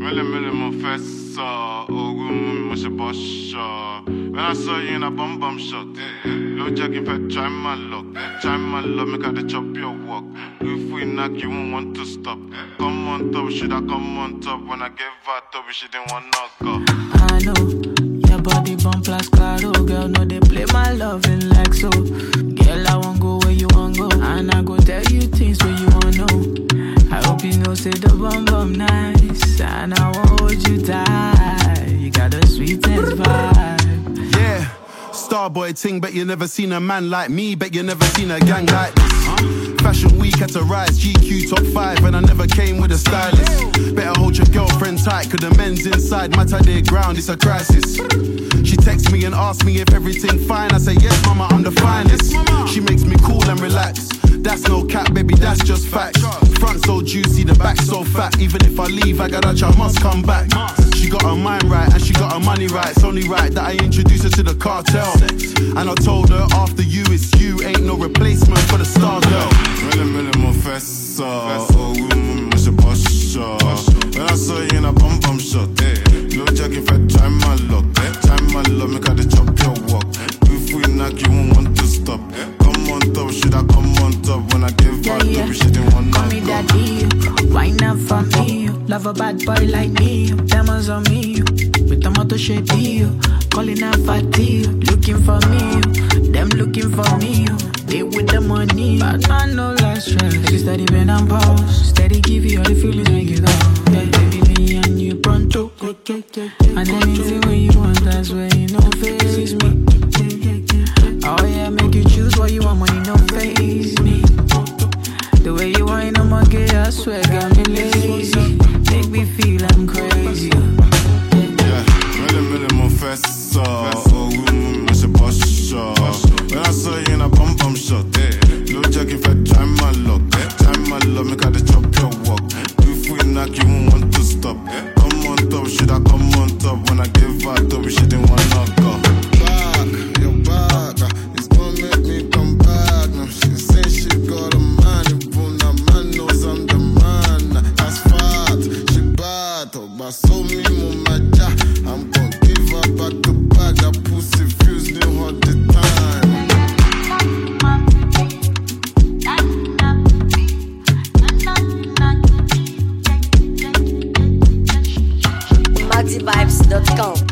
Millie Professor, when I saw you in a bum shot, low jacking fat, try my luck, make her the chop your walk. If we knock, you won't want to stop. Come on top, should I come on top? When I gave her top, she didn't want knock up. I know, your body bump like claro, girl, no they play my loving like so. Girl, I won't go where you won't go, and I go tell you things where you won't know. I hope you know, say the bum nice, and I won't hold you tight. You got the sweetest vibe. Yeah, Starboy ting, bet you never seen a man like me, bet you never seen a gang like this. Fashion week had to rise, GQ top 5, and I never came with a stylist. Better hold your girlfriend tight, cause the men's inside, my tidy ground, it's a crisis. She texts me and asks me if everything fine, I say yes mama, I'm the finest. She makes me cool and relax, that's no cap baby, that's just facts. Front so juicy, the back so fat, even if I leave, I got a child must come back. She got her mind right and she got her money right, it's only right that I introduce her to the cartel. And I told her after you it's you, ain't no replacement for the star girl. Millie Professor, when I saw you in a bum shot, low jacking fat, try my luck, make her the chop your walk. If we knock, you won't want to stop. Come on top, should I come on top? When I give her top, she didn't want to call me daddy, wine up for me. Love a bad boy like me, diamonds on me. With a motor shape, calling out fatty, looking for me, them looking for me. They with the money, but man no less stress. Like steady when I'm pause, steady give you all the feelings when you go. Yeah, baby, me and you pronto. And anything when you want, that's where you know face me. Oh yeah, make you choose what you want, money no face me. The way you whine on my gay, I swear got me lazy. Make me feel I'm crazy. Yeah, Millie Professor, when I saw you in a bum shot, low jacking fat, try my luck, make her the chop your walk. If we knock, you won't want to stop. Come on top, should I come on top? When I give her top, she didn't want to knock up. Back, you're back, it's gonna make me come back. Now she say she got a man, even a man knows I'm the man. That's fat, she bad, but so me mumaja. I'm gonna give her back to back, that pussy fuse me all the time. MaxiVibes.com